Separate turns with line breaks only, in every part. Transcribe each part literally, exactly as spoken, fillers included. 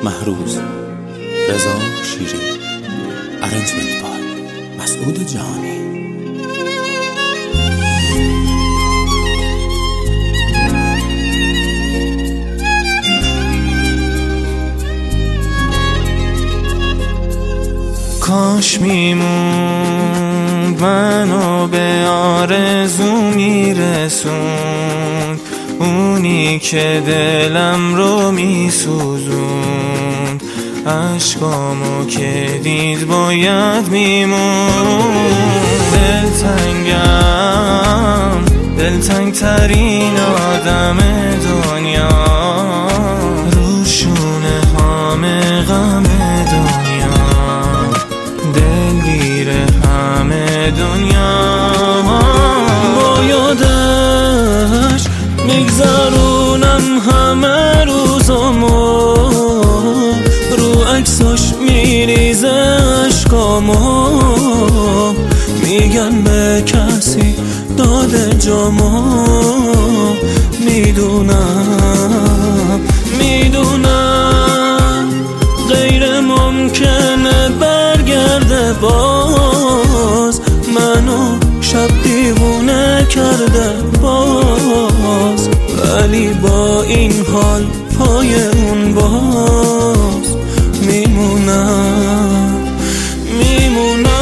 محروز، رضا شیری، ارنجمنت بای مسعود جانی.
کاش میموند منو به آرزو میرسوند، اونی که دلم رو میسوزوند، عشقامو که دید باید میموند. دلتنگم، دلتنگ ترین آدم دنیا، روشونه همه غم دنیا، دلگیر همه دنیا. با یادش میگذرونم همه روزامو، رو عکساش میریزه عشقامو، میگن به کسی داده جامو. میدونم میدونم غیر ممکنه برگرده باز، منو شب دیوونه کرده باز، ولی با این حال پای اون باز میمونم میمونم.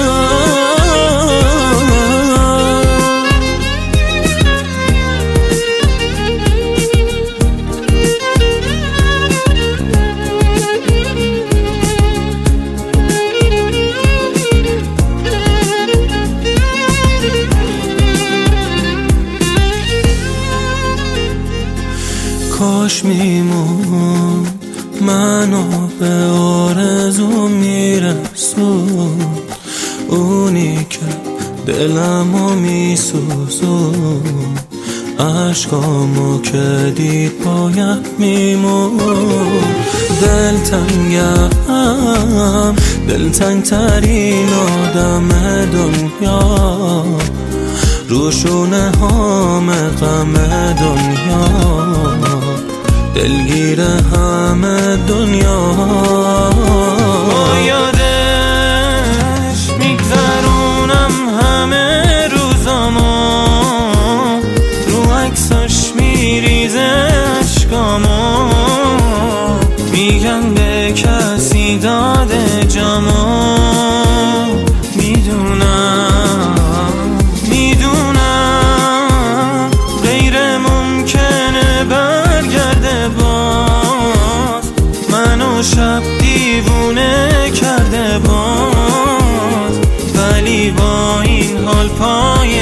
کاش میموند منو به آرزو میرسوند، اونی که دلمو میسوزوند، عشقامو که دید باید میموند. دلتنگم، دلتنگ ترین آدم دنیا، روشونه همه غم دنیا، دلگیر همه دنیا. با یادش میگذرونم همه روزامو، رو عکساش میریزه عشقامو، میگن به کسی داده جامو. میدونم میدونم غیر ممکنه برگرده باز، منو شب دیوونه کرده باز، ولی با این حال پای